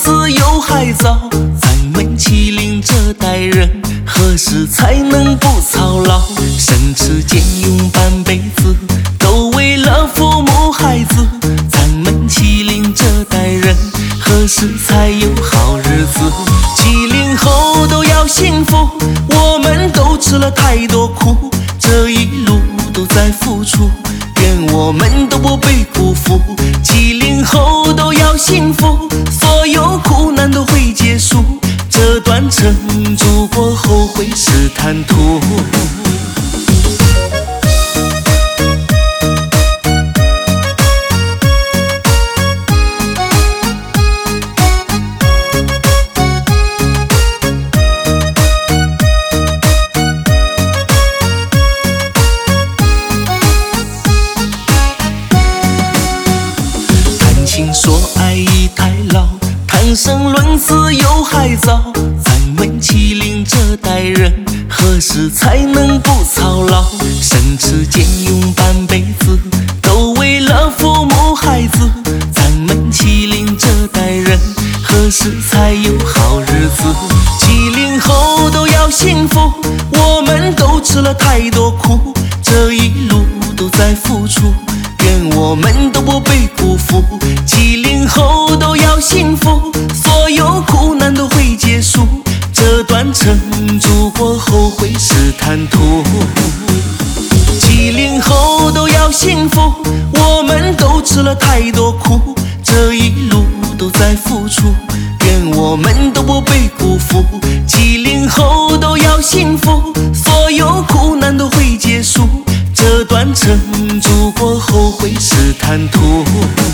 死又还早，咱们70这代人何时才能不操劳？省吃俭用半辈子，都为了父母孩子。咱们70这代人何时才有好日子？70后都要幸福，我们都吃了太多苦，这一路都在付出，愿我们都不被辜负。70后都要幸福，所有苦难都会结束，这段程走过后会是坦途。说爱已太老，谈生论死又还早，咱们70这代人何时才能不操劳？省吃俭用半辈子，都为了父母孩子。咱们70这代人何时才有好日子？70后都要幸福，我们都吃了太多苦，这一路都在付出，愿我们都不被辜负。70后都要幸福，所有苦难都会结束，这段程走过后会是坦途。70后都要幸福，我们都吃了太多苦，这一路都在付出，愿我们都不被辜负。70后都要幸福，所有苦难都会结束，这段程走过后会是坦途。